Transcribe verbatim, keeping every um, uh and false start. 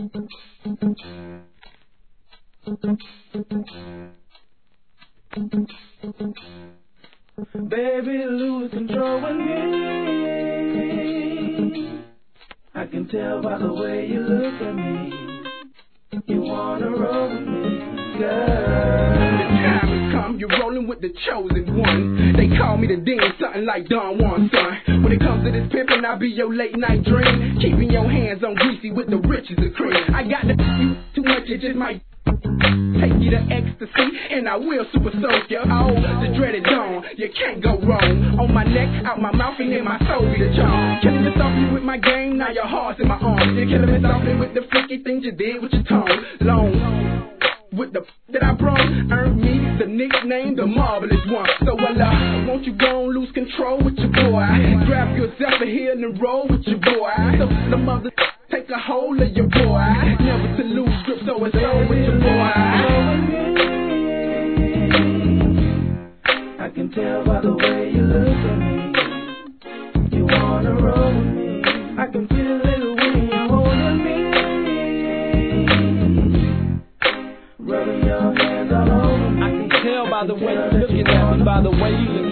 Baby, lose control with me. I can tell by the way you look at me. You wanna roll with me, girl. The time has come, you're rolling with the chosen one. They call me the Dean, something like Don Juan, son. When it comes to this pimpin', I'll be your late night dream. Keeping your hands on greasy with the riches of cream. I got the you too much, it just might take you to ecstasy, and I will super soak you. Oh, the dreaded dawn, you can't go wrong. On my neck, out my mouth, and in my soul be the charm. Killing me softly with my game, now your heart's in my arms. You're killing me softly with the flicky things you did with your tongue. Long with the f that I brought, earned me the nickname, the marvelous one. So I love, won't you go and lose control with your boy? Grab yourself a heel and roll with your boy. So the mother take a hold of your boy. Never to lose grip, so it's on with your boy. I can tell by the way you look at me. You wanna roll with me. I can feel it when you're holding me. Rubbing your hands all over me. I can tell by the way you're looking at me, by the way you look